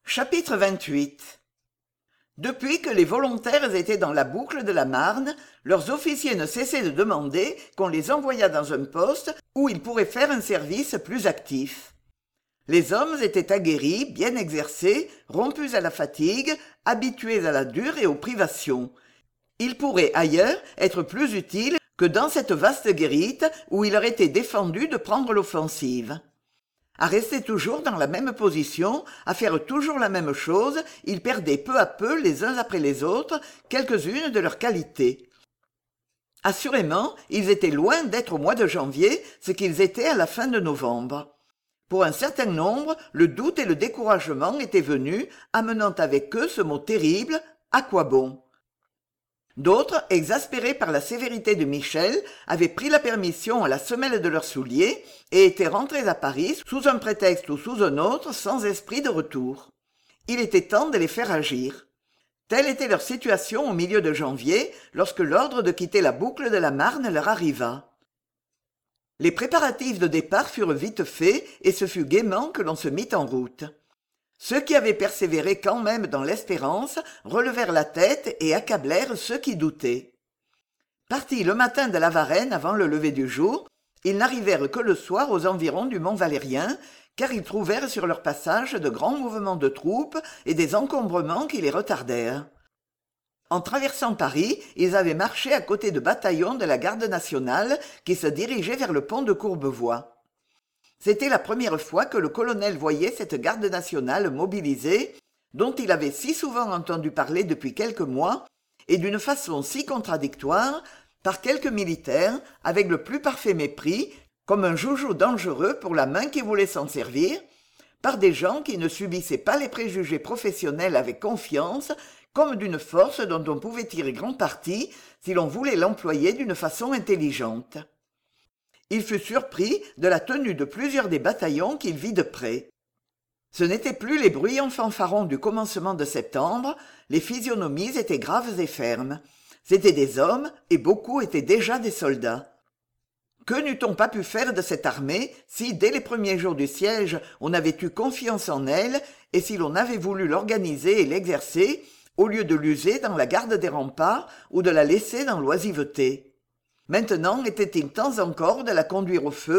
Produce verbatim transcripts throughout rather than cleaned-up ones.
Chapitre vingt-huit. Depuis que les volontaires étaient dans la boucle de la Marne, leurs officiers ne cessaient de demander qu'on les envoyât dans un poste où ils pourraient faire un service plus actif. Les hommes étaient aguerris, bien exercés, rompus à la fatigue, habitués à la dure et aux privations. Ils pourraient ailleurs être plus utiles que dans cette vaste guérite où il leur était défendu de prendre l'offensive. À rester toujours dans la même position, à faire toujours la même chose, ils perdaient peu à peu, les uns après les autres, quelques-unes de leurs qualités. Assurément, ils étaient loin d'être au mois de janvier ce qu'ils étaient à la fin de novembre. Pour un certain nombre, le doute et le découragement étaient venus, amenant avec eux ce mot terrible « à quoi bon ?» D'autres, exaspérés par la sévérité de Michel, avaient pris la permission à la semelle de leurs souliers et étaient rentrés à Paris sous un prétexte ou sous un autre, sans esprit de retour. Il était temps de les faire agir. Telle était leur situation au milieu de janvier, lorsque l'ordre de quitter la boucle de la Marne leur arriva. Les préparatifs de départ furent vite faits et ce fut gaiement que l'on se mit en route. Ceux qui avaient persévéré quand même dans l'espérance relevèrent la tête et accablèrent ceux qui doutaient. Partis le matin de la Varenne avant le lever du jour, ils n'arrivèrent que le soir aux environs du mont Valérien, car ils trouvèrent sur leur passage de grands mouvements de troupes et des encombrements qui les retardèrent. En traversant Paris, ils avaient marché à côté de bataillons de la garde nationale qui se dirigeaient vers le pont de Courbevoie. C'était la première fois que le colonel voyait cette garde nationale mobilisée, dont il avait si souvent entendu parler depuis quelques mois, et d'une façon si contradictoire, par quelques militaires, avec le plus parfait mépris, comme un joujou dangereux pour la main qui voulait s'en servir, par des gens qui ne subissaient pas les préjugés professionnels avec confiance, comme d'une force dont on pouvait tirer grand parti si l'on voulait l'employer d'une façon intelligente. Il fut surpris de la tenue de plusieurs des bataillons qu'il vit de près. Ce n'étaient plus les bruyants fanfarons du commencement de septembre, les physionomies étaient graves et fermes. C'étaient des hommes, et beaucoup étaient déjà des soldats. Que n'eût-on pas pu faire de cette armée si, dès les premiers jours du siège, on avait eu confiance en elle, et si l'on avait voulu l'organiser et l'exercer, au lieu de l'user dans la garde des remparts ou de la laisser dans l'oisiveté. Maintenant, était-il temps encore de la conduire au feu ?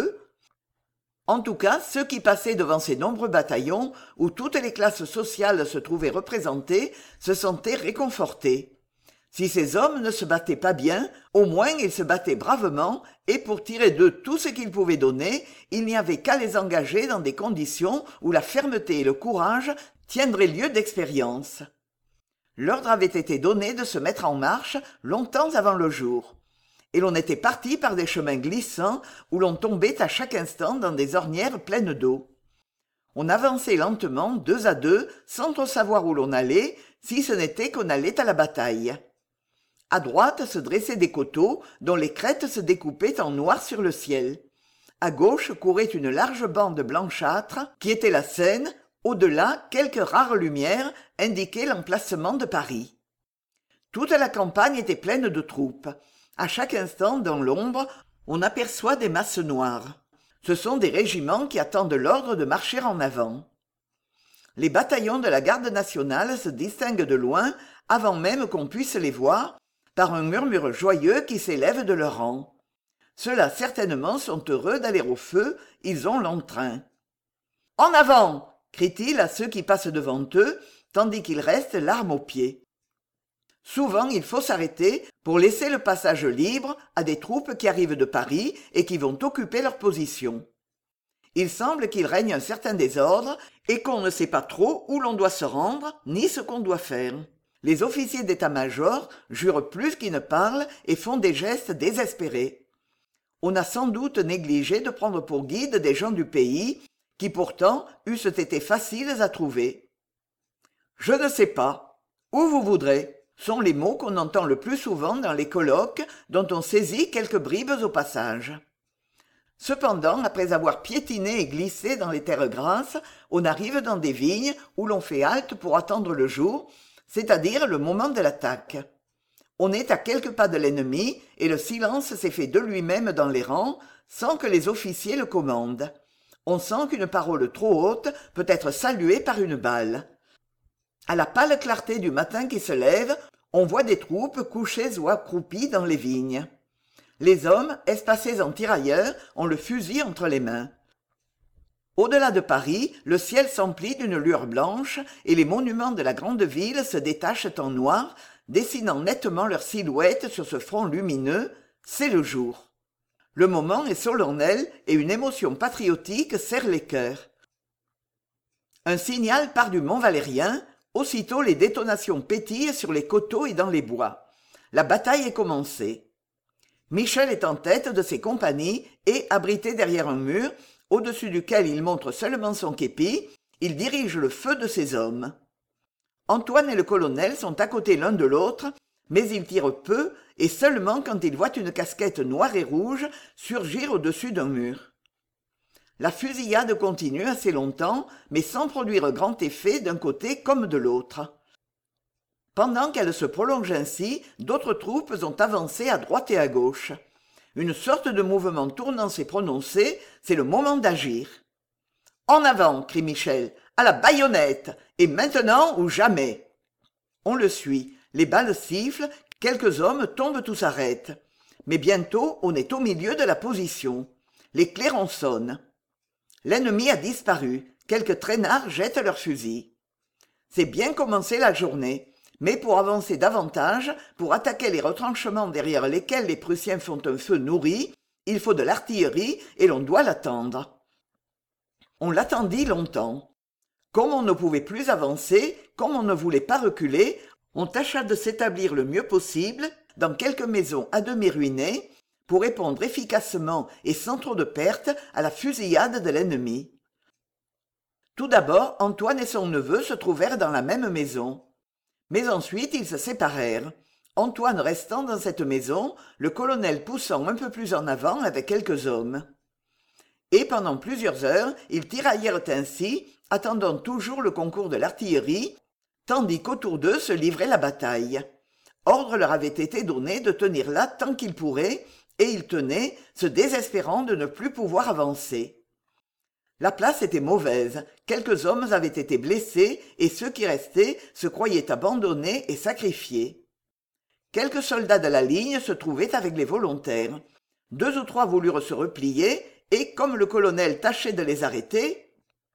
En tout cas, ceux qui passaient devant ces nombreux bataillons, où toutes les classes sociales se trouvaient représentées, se sentaient réconfortés. Si ces hommes ne se battaient pas bien, au moins ils se battaient bravement, et pour tirer d'eux tout ce qu'ils pouvaient donner, il n'y avait qu'à les engager dans des conditions où la fermeté et le courage tiendraient lieu d'expérience. L'ordre avait été donné de se mettre en marche longtemps avant le jour. Et l'on était parti par des chemins glissants où l'on tombait à chaque instant dans des ornières pleines d'eau. On avançait lentement, deux à deux, sans trop savoir où l'on allait, si ce n'était qu'on allait à la bataille. À droite se dressaient des coteaux dont les crêtes se découpaient en noir sur le ciel. À gauche courait une large bande blanchâtre qui était la Seine, au-delà quelques rares lumières indiquaient l'emplacement de Paris. Toute la campagne était pleine de troupes. À chaque instant, dans l'ombre, on aperçoit des masses noires. Ce sont des régiments qui attendent l'ordre de marcher en avant. Les bataillons de la garde nationale se distinguent de loin, avant même qu'on puisse les voir, par un murmure joyeux qui s'élève de leurs rangs. Ceux-là certainement sont heureux d'aller au feu, ils ont l'entrain. « En avant !» crie-t-il à ceux qui passent devant eux, tandis qu'ils restent l'arme au pied. Souvent, il faut s'arrêter pour laisser le passage libre à des troupes qui arrivent de Paris et qui vont occuper leur position. Il semble qu'il règne un certain désordre et qu'on ne sait pas trop où l'on doit se rendre ni ce qu'on doit faire. Les officiers d'état-major jurent plus qu'ils ne parlent et font des gestes désespérés. On a sans doute négligé de prendre pour guide des gens du pays qui pourtant eussent été faciles à trouver. « Je ne sais pas. Où vous voudrez ?» sont les mots qu'on entend le plus souvent dans les colloques dont on saisit quelques bribes au passage. Cependant, après avoir piétiné et glissé dans les terres grasses, on arrive dans des vignes où l'on fait halte pour attendre le jour, c'est-à-dire le moment de l'attaque. On est à quelques pas de l'ennemi et le silence s'est fait de lui-même dans les rangs sans que les officiers le commandent. On sent qu'une parole trop haute peut être saluée par une balle. À la pâle clarté du matin qui se lève, on voit des troupes couchées ou accroupies dans les vignes. Les hommes, espacés en tirailleurs, ont le fusil entre les mains. Au-delà de Paris, le ciel s'emplit d'une lueur blanche et les monuments de la grande ville se détachent en noir, dessinant nettement leurs silhouettes sur ce front lumineux. C'est le jour. Le moment est solennel et une émotion patriotique serre les cœurs. Un signal part du Mont Valérien. Aussitôt les détonations pétillent sur les coteaux et dans les bois. La bataille est commencée. Michel est en tête de ses compagnies et, abrité derrière un mur, au-dessus duquel il montre seulement son képi, il dirige le feu de ses hommes. Antoine et le colonel sont à côté l'un de l'autre, mais ils tirent peu et seulement quand ils voient une casquette noire et rouge surgir au-dessus d'un mur. La fusillade continue assez longtemps, mais sans produire grand effet d'un côté comme de l'autre. Pendant qu'elle se prolonge ainsi, d'autres troupes ont avancé à droite et à gauche. Une sorte de mouvement tournant s'est prononcé, c'est le moment d'agir. « En avant !» crie Michel, « à la baïonnette, et maintenant ou jamais !» On le suit, les balles sifflent, quelques hommes tombent ou s'arrêtent. Mais bientôt, on est au milieu de la position. Les clairons sonnent. L'ennemi a disparu, quelques traînards jettent leurs fusils. C'est bien commencé la journée. Mais pour avancer davantage, pour attaquer les retranchements derrière lesquels les Prussiens font un feu nourri, il faut de l'artillerie et l'on doit l'attendre. On l'attendit longtemps. Comme on ne pouvait plus avancer, comme on ne voulait pas reculer, on tâcha de s'établir le mieux possible dans quelques maisons à demi ruinées pour répondre efficacement et sans trop de pertes à la fusillade de l'ennemi. Tout d'abord, Antoine et son neveu se trouvèrent dans la même maison. Mais ensuite ils se séparèrent, Antoine restant dans cette maison, le colonel poussant un peu plus en avant avec quelques hommes. Et pendant plusieurs heures, ils tiraillèrent ainsi, attendant toujours le concours de l'artillerie, tandis qu'autour d'eux se livrait la bataille. Ordre leur avait été donné de tenir là tant qu'ils pourraient, et ils tenaient, se désespérant de ne plus pouvoir avancer. La place était mauvaise, quelques hommes avaient été blessés et ceux qui restaient se croyaient abandonnés et sacrifiés. Quelques soldats de la ligne se trouvaient avec les volontaires. Deux ou trois voulurent se replier et, comme le colonel tâchait de les arrêter,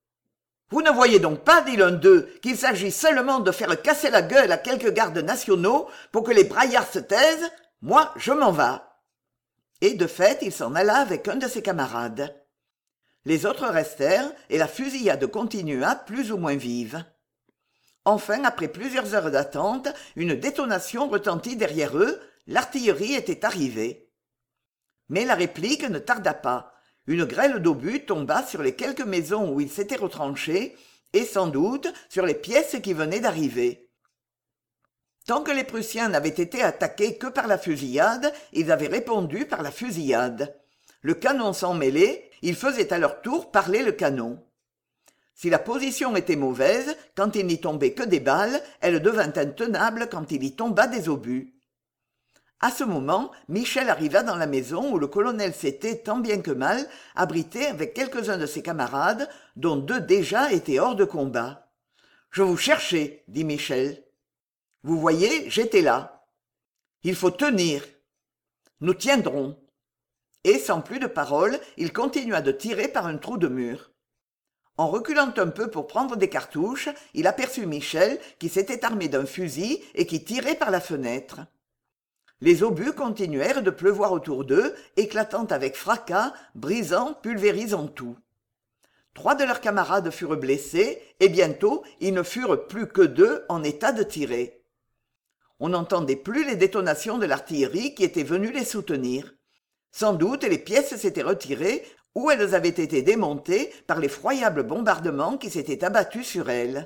« Vous ne voyez donc pas, dit l'un d'eux, qu'il s'agit seulement de faire casser la gueule à quelques gardes nationaux pour que les braillards se taisent? Moi, je m'en vas. » Et de fait, il s'en alla avec un de ses camarades. Les autres restèrent, et la fusillade continua plus ou moins vive. Enfin, après plusieurs heures d'attente, une détonation retentit derrière eux, l'artillerie était arrivée. Mais la réplique ne tarda pas. Une grêle d'obus tomba sur les quelques maisons où ils s'étaient retranchés, et sans doute sur les pièces qui venaient d'arriver. Tant que les Prussiens n'avaient été attaqués que par la fusillade, ils avaient répondu par la fusillade. Le canon s'en mêlait, ils faisaient à leur tour parler le canon. Si la position était mauvaise, quand il n'y tombait que des balles, elle devint intenable quand il y tomba des obus. À ce moment, Michel arriva dans la maison où le colonel s'était, tant bien que mal, abrité avec quelques-uns de ses camarades, dont deux déjà étaient hors de combat. « Je vous cherchais, dit Michel. Vous voyez, j'étais là. Il faut tenir. Nous tiendrons. » Et, sans plus de paroles, il continua de tirer par un trou de mur. En reculant un peu pour prendre des cartouches, il aperçut Michel qui s'était armé d'un fusil et qui tirait par la fenêtre. Les obus continuèrent de pleuvoir autour d'eux, éclatant avec fracas, brisant, pulvérisant tout. Trois de leurs camarades furent blessés, et bientôt ils ne furent plus que deux en état de tirer. On n'entendait plus les détonations de l'artillerie qui était venue les soutenir. Sans doute les pièces s'étaient retirées ou elles avaient été démontées par l'effroyable bombardement qui s'était abattu sur elles.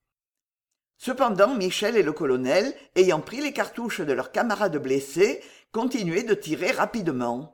Cependant, Michel et le colonel, ayant pris les cartouches de leurs camarades blessés, continuaient de tirer rapidement.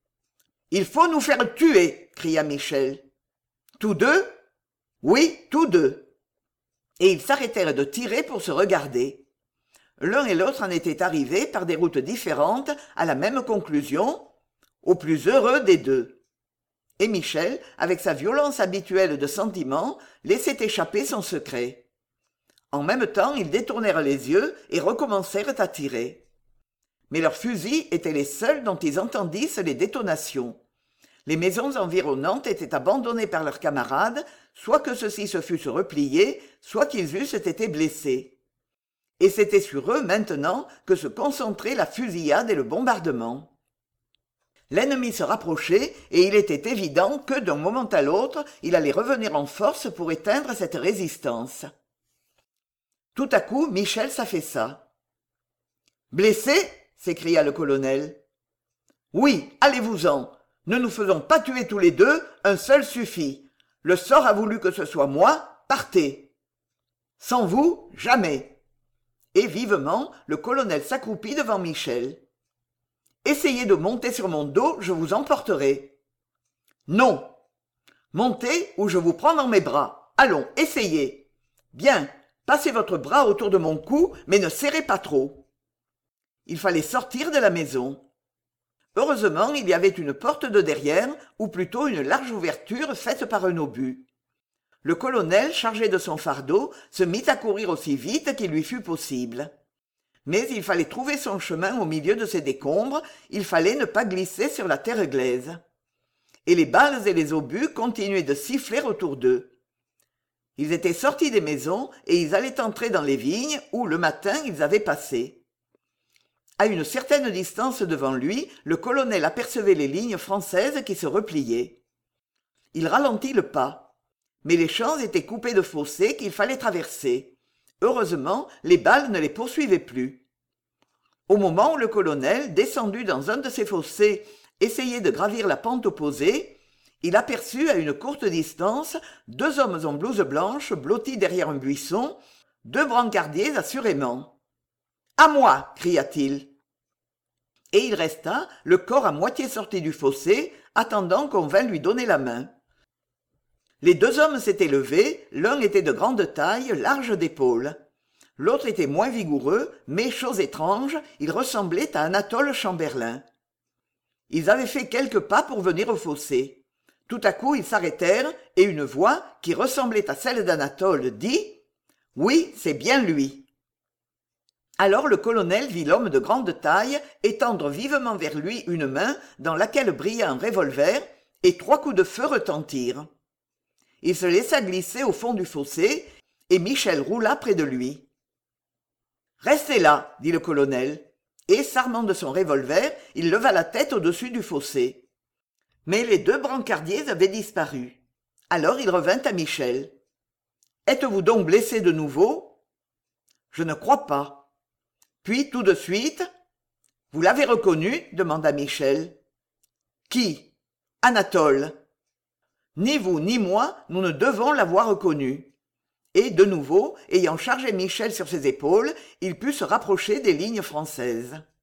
« Il faut nous faire tuer !» cria Michel. « Tous deux ?»« Oui, tous deux. » Et ils s'arrêtèrent de tirer pour se regarder. L'un et l'autre en étaient arrivés par des routes différentes à la même conclusion, au plus heureux des deux. Et Michel, avec sa violence habituelle de sentiment, laissait échapper son secret. En même temps, ils détournèrent les yeux et recommencèrent à tirer. Mais leurs fusils étaient les seuls dont ils entendissent les détonations. Les maisons environnantes étaient abandonnées par leurs camarades, soit que ceux-ci se fussent repliés, soit qu'ils eussent été blessés. Et c'était sur eux maintenant que se concentraient la fusillade et le bombardement. L'ennemi se rapprochait et il était évident que d'un moment à l'autre il allait revenir en force pour éteindre cette résistance. Tout à coup Michel s'affaissa. « Blessé ?» s'écria le colonel. « Oui, allez-vous-en. Ne nous faisons pas tuer tous les deux, un seul suffit. Le sort a voulu que ce soit moi, partez. Sans vous, jamais. » Et vivement, le colonel s'accroupit devant Michel. « Essayez de monter sur mon dos, je vous emporterai. »« Non. Montez ou je vous prends dans mes bras. Allons, essayez. Bien, passez votre bras autour de mon cou, mais ne serrez pas trop. » Il fallait sortir de la maison. Heureusement, il y avait une porte de derrière, ou plutôt une large ouverture faite par un obus. Le colonel, chargé de son fardeau, se mit à courir aussi vite qu'il lui fut possible. Mais il fallait trouver son chemin au milieu de ces décombres, il fallait ne pas glisser sur la terre glaise. Et les balles et les obus continuaient de siffler autour d'eux. Ils étaient sortis des maisons et ils allaient entrer dans les vignes où, le matin, ils avaient passé. À une certaine distance devant lui, le colonel apercevait les lignes françaises qui se repliaient. Il ralentit le pas. Mais les champs étaient coupés de fossés qu'il fallait traverser. Heureusement, les balles ne les poursuivaient plus. Au moment où le colonel, descendu dans un de ces fossés, essayait de gravir la pente opposée, il aperçut à une courte distance deux hommes en blouse blanche blottis derrière un buisson, deux brancardiers assurément. « À moi !» cria-t-il. Et il resta, le corps à moitié sorti du fossé, attendant qu'on vînt lui donner la main. Les deux hommes s'étaient levés, l'un était de grande taille, large d'épaules. L'autre était moins vigoureux, mais, chose étrange, il ressemblait à Anatole Chamberlain. Ils avaient fait quelques pas pour venir au fossé. Tout à coup, ils s'arrêtèrent, et une voix, qui ressemblait à celle d'Anatole, dit « Oui, c'est bien lui !» Alors le colonel vit l'homme de grande taille étendre vivement vers lui une main dans laquelle brilla un revolver, et trois coups de feu retentirent. Il se laissa glisser au fond du fossé, et Michel roula près de lui. « Restez là, » dit le colonel, et, s'armant de son revolver, il leva la tête au-dessus du fossé. Mais les deux brancardiers avaient disparu. Alors il revint à Michel. « Êtes-vous donc blessé de nouveau ?»« Je ne crois pas. » Puis, tout de suite, « Vous l'avez reconnu ?» demanda Michel. « Qui ?»« Anatole. »« Ni vous ni moi, nous ne devons l'avoir reconnu. » Et, de nouveau, ayant chargé Michel sur ses épaules, il put se rapprocher des lignes françaises.